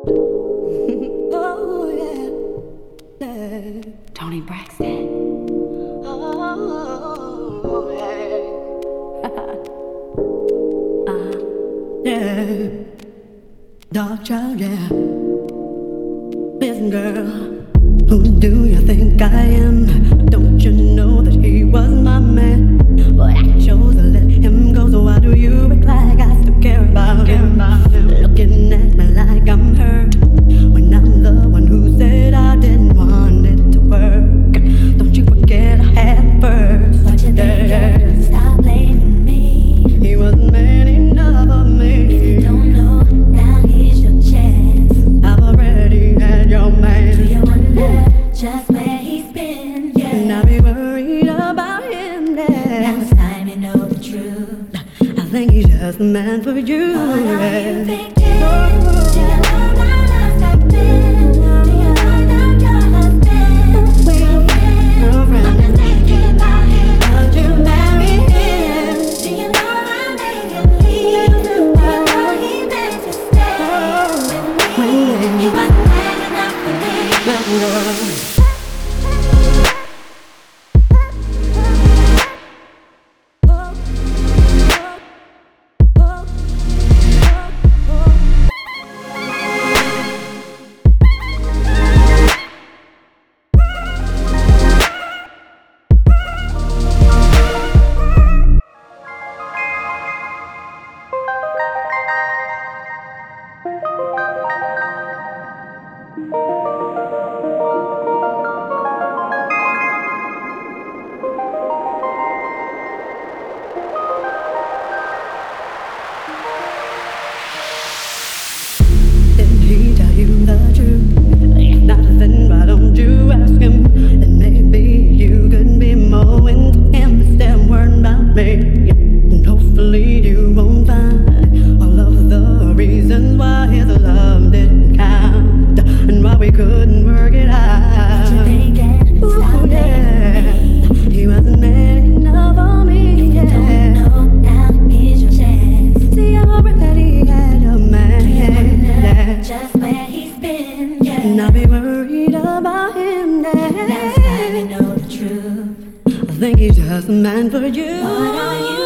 Oh yeah, yeah. Tony Braxton. Oh yeah, yeah. Dark child, yeah. Listen, girl, who do you think I am? Don't you know that he was my man? But I chose to let him go, so why do you act like I still care about him? Looking at me like I'm hurt when I'm the one who said I didn't want it to work. Don't you forget I had first. What you think? Stop blaming me. He wasn't man enough for me. If you don't know, now here's your chance. I've already had your man. Do you wonder just where he's been? Yeah. And I be worried about him Now now. it's time you know the truth. I think he's just the man for you. What are you Yeah. thinking? Do you know that I've been? Do you know that your husband? Girlfriend, I'm not thinking about him. would you marry him? Do you know I made him leave? Do you know he meant to stay with me? He wasn't man enough for me. Did he tell you the truth? If not, then why don't you ask him? And maybe you could be more into him instead of worrying about me. And hopefully you won't find all of the reasons why his love didn't count and why we couldn't work it out. What you thinking? Stop Ooh, yeah. blaming me. He wasn't man enough for me. If you don't know, now here's your chance. See, I already had a man. Do you wonder Yeah. just where he's been? Yeah. And I'll be worried about him now. Now it's time you know the truth. I think he's just a man for you. What are you